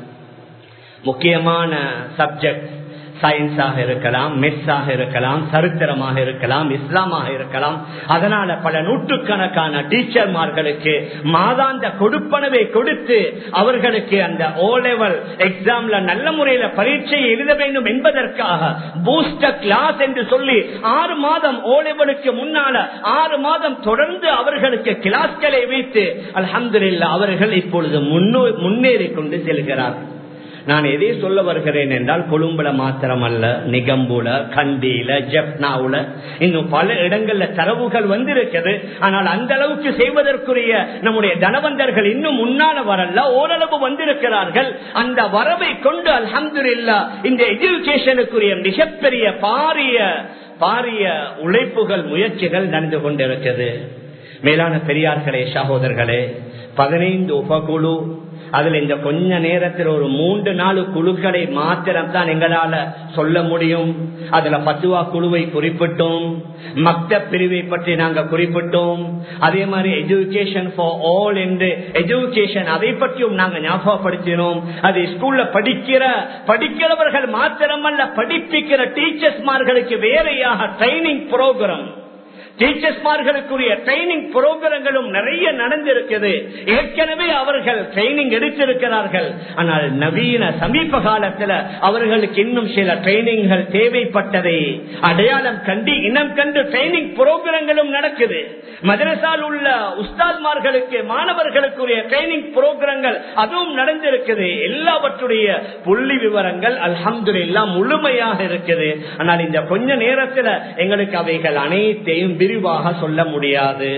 முக்கியமான சப்ஜெக்ட் சயின்ஸாக இருக்கலாம், மெத்ஸாக இருக்கலாம், சரித்திரமாக இருக்கலாம், இஸ்லாமாக இருக்கலாம். அதனால பல நூற்றுக்கணக்கான டீச்சர்மார்களுக்கு மாதாந்த கொடுப்பனவை கொடுத்து அவர்களுக்கு அந்த ஓ லெவல் எக்ஸாம்ல நல்ல முறையில பரீட்சை எழுத வேண்டும் என்பதற்காக பூஸ்டர் கிளாஸ் என்று சொல்லி ஆறு மாதம் ஓ லெவலுக்கு முன்னால ஆறு மாதம் தொடர்ந்து அவர்களுக்கு கிளாஸ்களை வைத்து அல்ஹம்துலில்லாஹ் அவர்கள் இப்பொழுது முன்னேறி கொண்டு செல்கிறார்கள். நான் எதை சொல்ல வருகிறேன் என்றால், கொழும்புல மாத்திரம் அல்ல, நிகம்புல, கண்டியில, ஜப்னாவுல, இன்னும் பல இடங்கள்ல தரவுகள் வந்திருக்கிறது. ஆனால் அந்த அளவுக்கு செய்வதற்குரிய நம்முடைய தனவந்தர்கள் இன்னும் முன்னால வரல, ஓரளவு வந்திருக்கிறார்கள். அந்த வரவை கொண்டு அல்ஹம்துலில்லாஹ் இந்த எஜுகேஷனுக்குரிய மிகப்பெரிய பாரிய பாரிய உழைப்புகள், முயற்சிகள் நடந்து கொண்டிருக்கிறது. மேலான பெரியார்களே, சகோதரர்களே, பதினைந்து உபகுழு, அதுல இந்த கொஞ்ச நேரத்தில் ஒரு மூன்று நாலு குழுக்களை மாத்திரம் தான் எங்களால சொல்ல முடியும். அதுல பத்துவா குழுவை குறிப்பிட்டோம், மக்தப் பிரிவை பற்றி நாங்க குறிப்பிட்டோம். அதே மாதிரி எஜுகேஷன் ஃபார் ஆல் என்று எஜுகேஷன் அதை பற்றியும் நாங்க ஞாபகப்படுத்தினோம். அது ஸ்கூல்ல படிக்கிற படிக்கிறவர்கள் மாத்திரமல்ல, படிப்பிக்கிற டீச்சர்ஸ்மார்களுக்கு வேறையாக ட்ரைனிங் புரோகிராம், டீச்சர்ஸ்மார்களுக்குரிய ட்ரைனிங் புரோகிராம்களும் நிறைய நடந்திருக்கிறது. ஏற்கனவே அவர்கள் ட்ரைனிங் எடுத்திருக்கிறார்கள். ஆனால் நவீன சமீப காலத்தில் அவர்களுக்கு இன்னும் சில ட்ரைனிங்கள் தேவைப்பட்டதை அடையாளம் கண்டு இனம் கண்டு ட்ரைனிங் புரோகிராம்களும் நடக்குது. மதரசால் உள்ள உஸ்தாத்மார்களுக்கு, மாணவர்களுக்குரிய ட்ரைனிங் புரோகிராம்கள் அதுவும் நடந்திருக்குது. எல்லாவற்றுடைய புள்ளி விவரங்கள் அல்ஹம்துலில்லாஹ் முழுமையாக இருக்குது. ஆனால் இந்த கொஞ்ச நேரத்தில் எங்களுக்கு அவைகள் அனைத்தையும் விரிவாக சொல்ல முடியாது.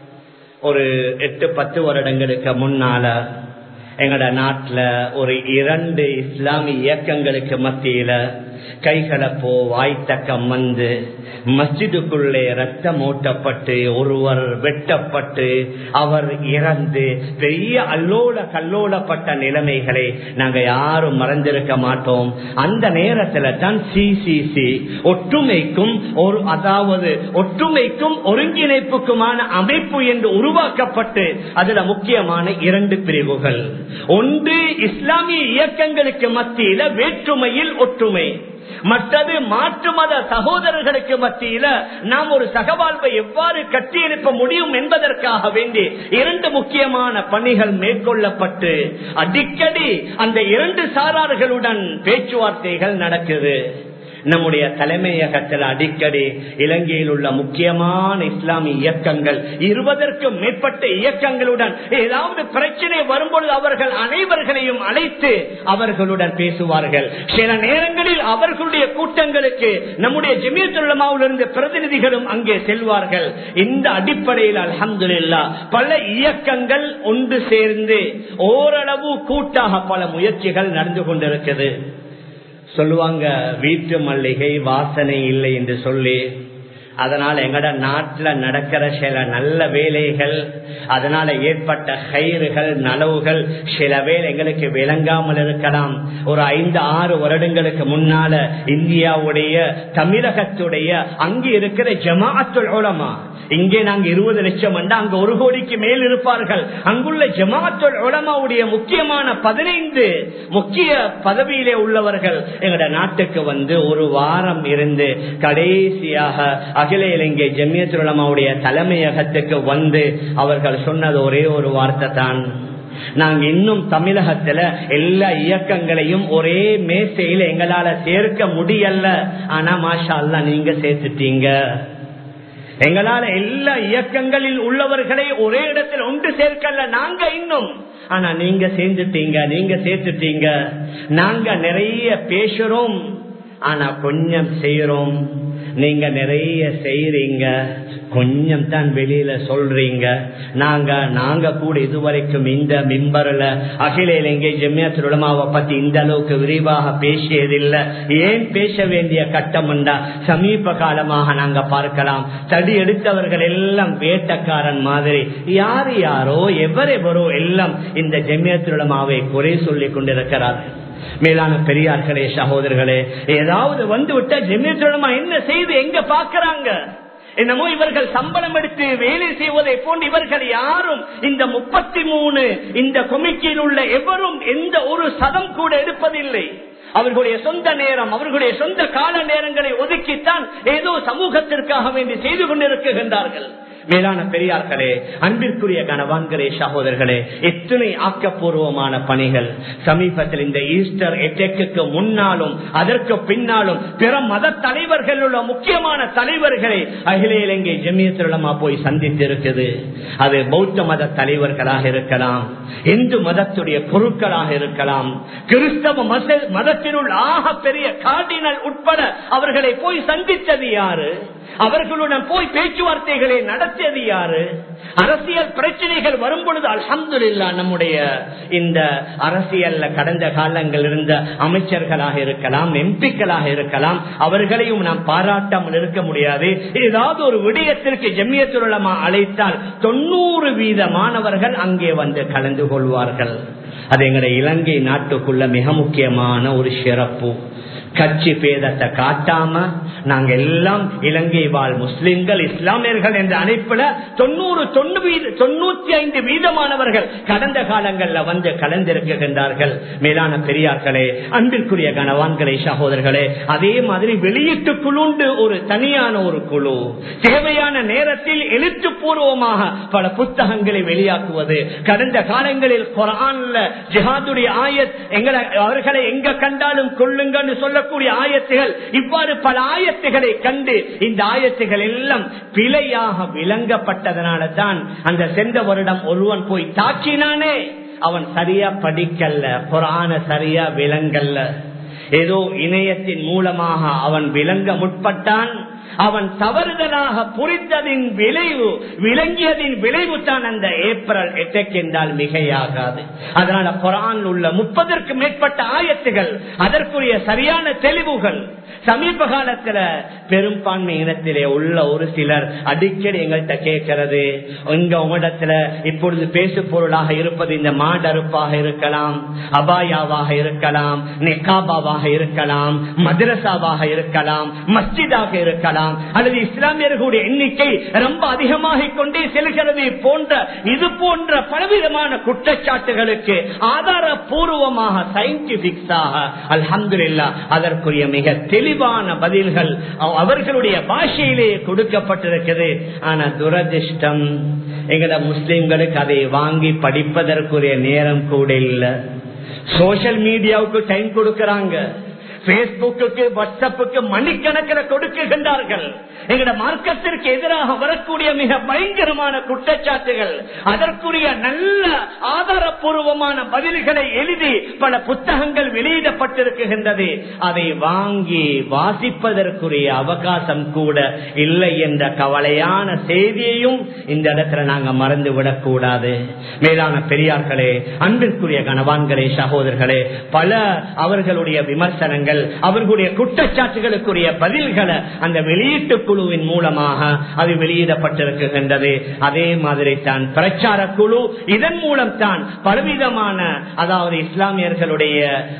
ஒரு எட்டு பத்து வருடங்களுக்கு முன்னால எங்கட நாட்டுல ஒரு இரண்டு இஸ்லாமிய இயக்கங்களுக்கு மத்தியில கைகலப்போ வாய்த்தக்கம் வந்து மஸ்ஜிதுக்குள்ளே ரத்தம் ஓட்டப்பட்டு ஒருவர் வெட்டப்பட்டு அவர் இறந்து பெரிய அல்லோல கல்லோலப்பட்ட நிலைமைகளை நாங்க யாரும் மறந்திருக்க மாட்டோம். அந்த நேரத்துல தான் சிசிசி ஒற்றுமைக்கும் ஒரு அதாவது ஒற்றுமைக்கும் ஒருங்கிணைப்புக்குமான அமைப்பு என்று உருவாக்கப்பட்டு அதுல முக்கியமான இரண்டு பிரிவுகள். ஒன்று இஸ்லாமிய இயக்கங்களுக்கு மத்தியில வேற்றுமையில் ஒற்றுமை, மற்றது மாற்று மத சகோதரர்களுக்கு மத்தியில நாம் ஒரு சகவாழ்வை எவ்வாறு கட்டியெழுப்ப முடியும் என்பதற்காக வேண்டி இரண்டு முக்கியமான பணிகள் மேற்கொள்ளப்பட்டு அடிக்கடி அந்த இரண்டு சாரார்களுடன் பேச்சுவார்த்தைகள் நடக்குது. நம்முடைய தலைமையகத்தில் அடிக்கடி இலங்கையில் உள்ள முக்கியமான இஸ்லாமிய இயக்கங்கள் இருபதற்கும் மேற்பட்ட இயக்கங்களுடன் ஏதாவது பிரச்சனை வரும்பொழுது அவர்கள் அனைவர்களையும் அழைத்து அவர்களுடன் பேசுவார்கள். சில நேரங்களில் அவர்களுடைய கூட்டங்களுக்கு நம்முடைய ஜமியத்துல் உலமாவிலிருந்து பிரதிநிதிகளும் அங்கே செல்வார்கள். இந்த அடிப்படையில் அல்ஹம்துலில்லாஹ் பல இயக்கங்கள் ஒன்று சேர்ந்து ஓரளவு கூட்டாக பல முயற்சிகள் நடந்து கொண்டிருக்கிறது. சொல்லுவாங்க, வீட்டு மல்லிகை வாசனை இல்லை என்று சொல்லி. அதனால எங்கட நாட்டுல நடக்கிற சில நல்ல வேலைகள், அதனால ஏற்பட்ட கயிறுகள் நலவுகள் சில வேலை எங்களுக்கு விளங்காமல் இருக்கலாம். ஒரு ஐந்து ஆறு வருடங்களுக்கு முன்னால இந்தியாவுடைய தமிழகத்துடைய அங்கே இருக்கிற ஜமாஅத்துல் உலமா, இங்கே நாங்க இருபது லட்சம் அங்க ஒரு கோடிக்கு மேல் இருப்பார்கள். அங்குள்ள ஜமாஅத்துல் உலமாவுடைய முக்கியமான பதினைந்து முக்கிய பதவியிலே உள்ளவர்கள் எங்கட நாட்டுக்கு வந்து ஒரு வாரம் இருந்து கடைசியாக அகில இலங்கை ஜமியத்துல் உலமாவுடைய தலைமையகத்துக்கு வந்து அவர்கள் சொன்னது ஒரே ஒரு வார்த்தை தான், நாங்க இன்னும் தமிழகத்துல எல்லா இயக்கங்களையும் ஒரே மேசையில எங்களால சேர்க்க முடியல. ஆனா மாஷா அல்லாஹ் நீங்க சேர்த்துட்டீங்க. எங்களால எல்லா இயக்கங்களில் உள்ளவர்களை ஒரே இடத்தில் ஒன்று சேர்க்கல நாங்க இன்னும். ஆனா நீங்க சேர்ந்துட்டீங்க, நீங்க சேர்த்துட்டீங்க. நாங்க நிறைய பேசுறோம், ஆனா கொஞ்சம் செய்யறோம். நீங்க நிறைய செய்யறீங்க, கொஞ்சம் தான் வெளியில சொல்றீங்க. நாங்க நாங்க கூட இதுவரைக்கும் இந்த மிம்பர்ல அகில இலங்கை ஜமியத்துல் உலமாவை பத்தி இந்த அளவுக்கு விரிவாக பேசியதில்லை. ஏன் பேச வேண்டிய கட்டம் என்றா சமீப காலமாக நாங்க பார்க்கலாம், தடி எடுத்தவர்கள் எல்லாம் வேட்டக்காரன் மாதிரி யார் யாரோ எவரெவரோ எல்லாம் இந்த ஜமியத்துல் உலமாவை குறை சொல்லிக் கொண்டிருக்கிறார்கள். மேலான பெரியார்களே, சகோதரர்களே, ஏதாவது வந்து விட்டா ஜமியத்துல் உலமா என்ன செய்து எங்க பாக்குறாங்க? என்னமோ இவர்கள் சம்பளம் எடுத்து வேலை செய்வதை போன்று இவர்கள் யாரும் இந்த முப்பத்தி மூணு இந்த கமிட்டியில் உள்ள எவரும் எந்த ஒரு சதம் கூட எடுப்பதில்லை. அவர்களுடைய சொந்த நேரம், அவர்களுடைய சொந்த கால நேரங்களை ஒதுக்கித்தான் ஏதோ சமூகத்திற்காக வேண்டி செய்து கொண்டிருக்கின்றார்கள். மேலான பெரியார்களே, அன்பிற்குரிய கணவான்களே, சகோதரர்களே, எத்தனை ஆக்கப்பூர்வமான பணிகள். சமீபத்தில் இந்த ஈஸ்டர் அட்டாக்கு முன்னாலும் அதற்கு பின்னாலும் பிற மத தலைவர்கள் உள்ள முக்கியமான தலைவர்களை அகில இலங்கை ஜமியத்துல் உலமா போய் சந்தித்திருக்குது. அது பௌத்த மத தலைவர்களாக இருக்கலாம், இந்து மதத்துடைய குருக்களாக இருக்கலாம், கிறிஸ்தவ மதத்தினுள் ஆக பெரிய கார்டினல் உட்பட அவர்களை போய் சந்தித்தது யாரு? அவர்களுடன் போய் பேச்சுவார்த்தைகளை நடத்தியது யாரு? அரசியல் பிரச்சனைகள் வரும் பொழுது அல்ஹம்துலில்லாஹ் நம்முடைய இந்த அரசியல்ல கடந்த காலங்கள் இருந்த அமைச்சர்களாக இருக்கலாம், எம்பிக்களாக இருக்கலாம், அவர்களையும் நாம் பாராட்டாமல் இருக்க முடியாது. ஏதாவது ஒரு விடயத்திற்கு ஜமியத்துல் உலமா அழைத்தால் தொண்ணூறு வீத மாணவர்கள் அங்கே வந்து கலந்து கொள்வார்கள். அது எங்களுடைய இலங்கை நாட்டுக்குள்ள மிக முக்கியமான ஒரு சிறப்பு. கட்சி பேதத்தை காட்டாம நாங்க எல்லாம் இலங்கை வாழ் முஸ்லிம்கள், இஸ்லாமியர்கள் என்ற அழைப்புல தொண்ணூறு தொண்ணூத்தி ஐந்து வீதமானவர்கள் கடந்த காலங்கள்ல வந்து கலந்திருக்கின்றார்கள். மேலான பெரியார்களே, அன்பிற்குரிய கணவான்களே, சகோதரர்களே, அதே மாதிரி வெளியீட்டு குழு ஒரு தனியான ஒரு குழு தேவையான நேரத்தில் எழுத்துப்பூர்வமாக பல புத்தகங்களை வெளியாக்குவது. கடந்த காலங்களில் குர்ஆன்ல ஜிஹாதுடைய ஆயத் எங்களை அவர்களை எங்க கண்டாலும் கொள்ளுங்கன்னு சொல்லக்கூடிய ஆயத்துகள், இவ்வாறு பல ஆயத்துகளை கண்டு இந்த ஆயத்துகள் எல்லாம் பிழையாக விளங்கப்பட்டதனால தான் அந்த சென்ற வருடம் ஒருவன் போய் தாக்கினானே, அவன் சரியா படிக்கல்ல, குர்ஆன சரியா விளங்கல்ல, ஏதோ இணையத்தின் மூலமாக அவன் விளங்க முற்பட்டான். அவன் தவறுதலாக புரிந்ததின் விளைவு, விளங்கியதின் விளைவு தான் அந்த ஏப்ரல் அட்டாக் என்றால் மிகையாகாது. அதனால குர்ஆனில் உள்ள முப்பதற்கு மேற்பட்ட ஆயத்துகள், அதற்குரிய சரியான தெளிவுகள் சமீப காலத்துல பெரும்பான்மை இனத்திலே உள்ள ஒரு சிலர் அடிக்கடி எங்கள்கிட்ட கேட்கிறது, இங்க உங்களிடத்துல இப்பொழுது பேசு பொருளாக இருப்பது இந்த மாடறுப்பாக இருக்கலாம், அபாயாவாக இருக்கலாம், நிகாபாவாக இருக்கலாம், மதரசாவாக இருக்கலாம், மஸ்ஜிதாக இருக்கலாம், அல்லது இஸ்லாமியர்களுடைய எண்ணிக்கை ரொம்ப அதிகமாக கொண்டே செல்கிறது போன்ற இது போன்ற பலவிதமான குற்றச்சாட்டுகளுக்கு ஆதாரபூர்வமாக சயின்டிபிக்ஸாக அல்ஹம்துலில்லாஹ் அதற்குரிய மிக தெளிவான பதில்கள் அவர்களுடைய பாஷையிலேயே கொடுக்கப்பட்டிருக்கிறது. ஆனா துரதிர்ஷ்டம், எங்கட முஸ்லிம்களுக்கு அதை வாங்கி படிப்பதற்குரிய நேரம் கூட இல்லை. சோசியல் மீடியாவுக்கு டைம் கொடுக்கிறாங்க, பேஸ்புக்கு வாட்ஸ்அப்புக்கு மணிக்கணக்கில் கொடுக்கின்றார்கள். எங்கட மார்க்கத்திற்கு எதிராக வரக்கூடிய மிக பயங்கரமான குற்றச்சாட்டுகள், அதற்குரிய நல்ல ஆதாரபூர்வமான பதில்களை எழுதி பல புத்தகங்கள் வெளியிடப்பட்டிருக்கின்றது. அதை வாங்கி வாசிப்பதற்குரிய அவகாசம் கூட இல்லை என்ற கவலையான செய்தியையும் இந்த இடத்துல நாங்க மறந்துவிடக் கூடாது. மேலான பெரியார்களே, அன்பிற்குரிய கணவான்களே, சகோதரர்களே, பல அவர்களுடைய விமர்சனங்கள், அவர்களுடைய குற்றச்சாட்டுகளுக்குரிய பதில்களை அந்த வெளியீட்டு குழுவின் மூலமாக அது வெளியிடப்பட்டிருக்கின்றது. அதே மாதிரி தான் பிரச்சார குழு, இதன் மூலம் தான் பலவிதமான, அதாவது இஸ்லாமியர்களுடைய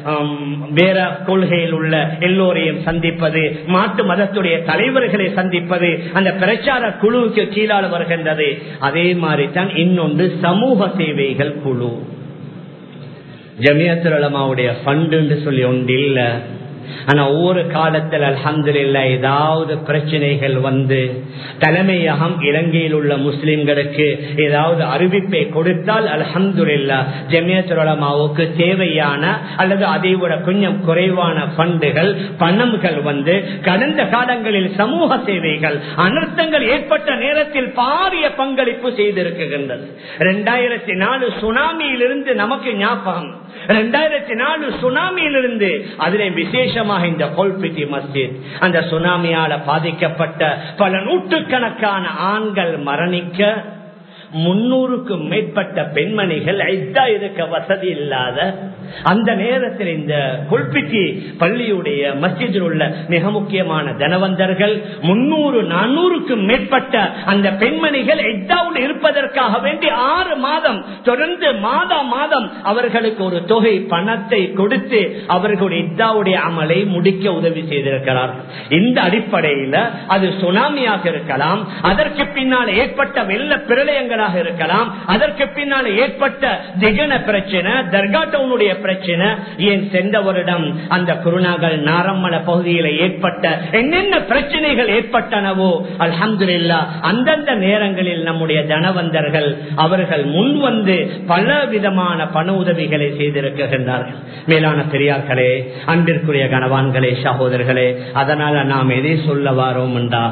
வேற கொள்கையில் உள்ள எல்லோரையும் சந்திப்பது, மாட்டு மதத்துடைய தலைவர்களை சந்திப்பது அந்த பிரச்சார குழுவுக்கு கீழால் வருகின்றது. அதே மாதிரி தான் இன்னொன்று சமூக சேவைகள் குழு. ஜமியத்துல் உலமாவுடைய ஃபண்ட் சொல்லி ஒன்று இல்ல, ஆனா ஒவ்வொரு காலத்தில் அல்ஹம்துலில்லாஹ் ஏதாவது பிரச்சனைகள் வந்து தலைமையகம் இலங்கையில் உள்ள முஸ்லிம்களுக்கு ஏதாவது அறிவிப்பை கொடுத்தால் அல்ஹம்துலில்லாஹ் ஜமியத்துல் உலமாவுக்கு தேவையான அல்லது அதை விட கொஞ்சம் குறைவான ஃபண்டுகள் பணம்கள் வந்து கடந்த காலங்களில் சமூக சேவைகள் அனர்த்தங்கள் ஏற்பட்ட நேரத்தில் பாரிய பங்களிப்பு செய்திருக்கின்றது. இரண்டாயிரத்தி நாலு சுனாமியிலிருந்து நமக்கு ஞாபகம், இரண்டாயிரத்தி நாலு சுனாமியிலிருந்து அதிலே விசேஷமாக இந்த கோல்பிட்டி மஸ்ஜித் அந்த சுனாமியால பாதிக்கப்பட்ட பல நூற்றுக்கணக்கான ஆண்கள் மரணிக்க முன்னூறுக்கும் மேற்பட்ட பெண்மணிகள் ஐதா இருக்க வசதி இல்லாத அந்த நேரத்தில் இந்த கொல்பிட்டி பள்ளியுடைய மஸ்ஜிதில் உள்ள மிக முக்கியமான தனவந்தர்கள் முன்னூறு நானூறுக்கும் மேற்பட்ட அந்த பெண்மணிகள் ஐதாவில் இருப்பதற்காக வேண்டி ஆறு மாதம் தொடர்ந்து மாதா மாதம் அவர்களுக்கு ஒரு தொகை பணத்தை கொடுத்து அவர்களுடைய ஐதாவுடைய அமலை முடிக்க உதவி செய்திருக்கிறார்கள். இந்த அடிப்படையில் அது சுனாமியாக இருக்கலாம், அதற்கு பின்னால் ஏற்பட்ட வெள்ள பிரளயங்களாக இருக்கலாம், அதற்கு பின்னால் ஏற்பட்ட திகன பிரச்சனை, தர்கா டவுனுடைய பிரச்சனை, ஏன் சென்ற வருடம் அந்த குருநாகல் நாரம்மல பகுதியில் ஏற்பட்ட என்னென்ன பிரச்சனைகள் ஏற்பட்டனவோ அல்ஹம்துலில்லாஹ் அந்தந்த நேரங்களில் நம்முடைய தனவந்தர்கள் அவர்கள் முன் வந்து பல விதமான பண உதவிகளை செய்திருக்கின்றார்கள். மேலான பெரியார்களே, அன்பிற்குரிய கணவான்களே, சகோதரர்களே, அதனால நாம் எதை சொல்ல வாரோம் என்றா,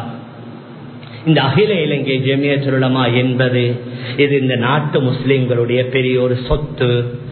இந்த அகில இலங்கை ஜமியத்துல் உலமா என்பது இது இந்த நாட்டு முஸ்லிம்களுடைய பெரிய ஒரு சொத்து.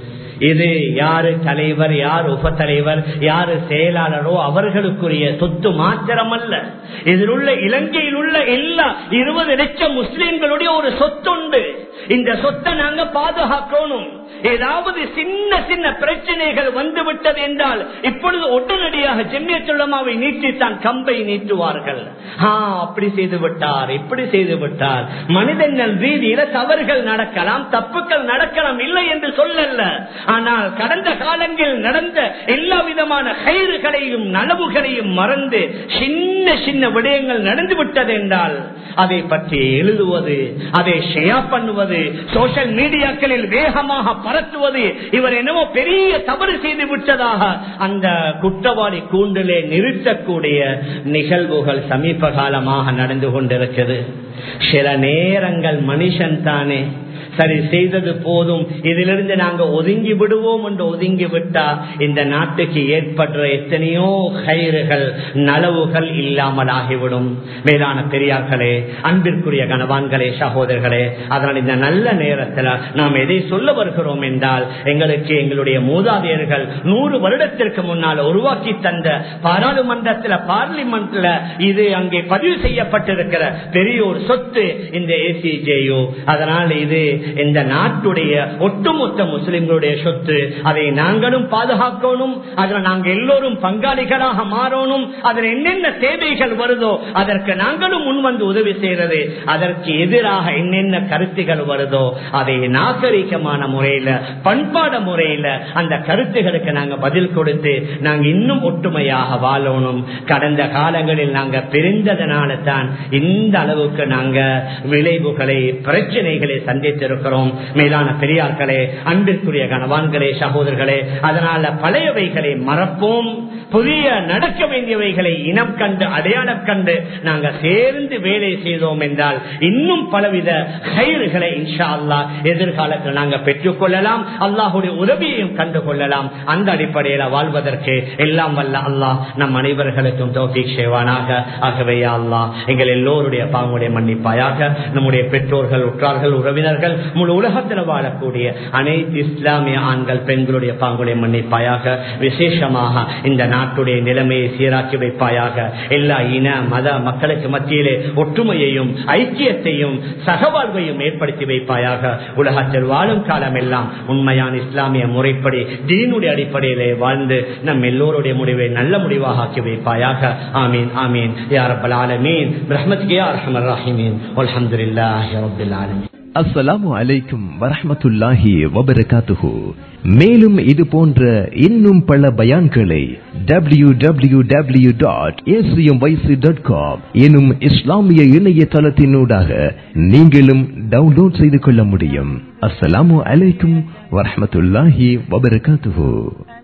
இது யாரு தலைவர், யார் உப தலைவர், யாரு செயலாளரோ அவர்களுக்குரிய சொத்து மாத்திரமல்ல, இதில் உள்ள இலங்கையில் உள்ள எல்லா இருபது லட்சம் முஸ்லிம்களுடைய ஒரு சொத்துண்டு. இந்த சொத்தை நாங்க பாதுகாக்கணும். ஏதாவது சின்ன சின்ன பிரச்சனைகள் வந்து விட்டது என்றால் இப்பொழுது உடனடியாக ஜமியத்துல் உலமாவை நீட்டித்தான் கம்பை நீட்டுவார்கள். அப்படி செய்து விட்டார், இப்படி செய்து விட்டார். மனிதர்கள் ரீதியில தவறுகள் நடக்கலாம், தப்புக்கள் நடக்கலாம், இல்லை என்று சொல்லல. ஆனால் கடந்த காலங்களில் நடந்த எல்லா விதமான கயிறுகளையும் நலவுகளையும் மறந்து சின்ன சின்ன விடயங்கள் நடந்து விட்டது என்றால் அதை பற்றி எழுதுவது, அதை ஷேர் பண்ணுவது, சோசியல் மீடியாக்களில் வேகமாக பரத்துவது, இவர் என்னவோ பெரிய தவறு செய்து விட்டதாக அந்த குற்றவாளி கூண்டிலே நிறுத்தக்கூடிய நிகழ்வுகள் சமீப காலமாக நடந்து கொண்டிருக்கிறது. சில நேரங்கள் மனுஷன் தானே சரி செய்தது போதும், இதிலிருந்து நாங்க ஒதுங்கி விடுவோம் என்று ஒதுங்கி விட்டா இந்த நாட்டுக்கு ஏற்படுற எத்தனையோ கயிறுகள் நலவுகள் இல்லாமல் ஆகிவிடும். மேலான பெரியார்களே, அன்பிற்குரிய கணவான்களே, சகோதரர்களே, அதனால் இந்த நல்ல நேரத்தில் நாம் எதை சொல்ல வருகிறோம் என்றால், எங்களுக்கு எங்களுடைய மூதாதையர்கள் நூறு வருடத்திற்கு முன்னால் உருவாக்கி தந்த பாராளுமன்றத்தில் பார்லிமெண்ட்ல இது அங்கே பதிவு செய்யப்பட்டிருக்கிற பெரிய ஒரு சொத்து இந்த ஏசிஜேயு. அதனால் இது இந்த நாட்டுடைய ஒட்டுமொத்த முஸ்லிம்களுடைய சொத்து. அதை நாங்களும் பாதுகாக்கணும், அதில் நாங்கள் எல்லோரும் பங்காளிகளாக மாறணும். அதில் என்னென்ன தேவைகள் வருதோ அதற்கு நாங்களும் முன்வந்து உதவி செய்யறது, அதற்கு எதிராக என்னென்ன கருத்துகள் வருதோ அதை நாகரிகமான முறையில பண்பாட முறையில அந்த கருத்துகளுக்கு நாங்க பதில் கொடுத்து நாங்க இன்னும் ஒற்றுமையாக வாழணும். கடந்த காலங்களில் நாங்க பிரிந்ததனால தான் இந்த அளவுக்கு நாங்க விளைவுகளை பிரச்சனைகளை சந்தித்திருக்கிறோம். மேலான பெரியார்களே, அன்பிற்குரிய கணவான்களே, சகோதரர்களே, அதனால பழையவைகளை மறப்போம், புதிய நடக்க வேண்டியவைகளை இனம் கண்டு அடையாளம் கண்டு நாங்க சேர்ந்து வேலை செய்தோம் என்றால் இன்னும் பலவித கயிறுகளை இன்ஷா அல்லாஹ் எதிர்காலத்தில் நாங்க பெற்றுக் கொள்ளலாம், அல்லாஹுடைய உதவியையும் கண்டு கொள்ளலாம். அந்த அடிப்படையில் வாழ்வதற்கு எல்லாம் வல்ல அல்லாஹ் நம் அனைவர்களுக்கும் தௌஃபீக் செய்வானாக. ஆகவே யா அல்லாஹ் எங்கள் எல்லோருடைய பாவங்களை மன்னிப்பாயாக. நம்முடைய பெற்றோர்கள், உற்றார்கள், உறவினர்கள், முழு உலகத்தில் வாழக்கூடிய அனைத்து இஸ்லாமிய ஆண்கள் பெண்களுடைய பாவங்களை மன்னிப்பாயாக. விசேஷமாக இந்த நாட்டுடைய நிலைமையை சீராக்கி வைப்பாயாக. எல்லா இன மத மக்களுக்கு மத்தியிலே ஒற்றுமையையும் ஐக்கியத்தையும் சகவாழ்வையும் ஏற்படுத்தி வைப்பாயாக. உலகத்தில் வாழும் காலம் எல்லாம் உண்மையான இஸ்லாமிய முறைப்படி தீனுடைய அடிப்படையிலே வாழ்ந்து நம் எல்லோருடைய முடிவை நல்ல முடிவாக ஆக்கி வைப்பாயாக. ஆமீன் ஆமீன் யா ரப்பல் ஆலமீன் பிரஹ்மத்க யா அர்ஹமர் ராஹிமீன் வல்ஹம்துலில்லாஹி ரப்பில் ஆலமீன். அஸ்ஸலாமு அலைக்கும் வரஹ்மத்துல்லாஹி வபரகாத்துஹு. மேலும் இது போன்ற இன்னும் பல பயான்களை W W W dot A C M Y C dot com எனும் இஸ்லாமிய இணையதளத்தினூடாக நீங்களும் டவுன்லோட் செய்து கொள்ள முடியும். அஸ்ஸலாமு அலைக்கும் வரஹ்மத்துல்லாஹி வபரகாத்துஹு.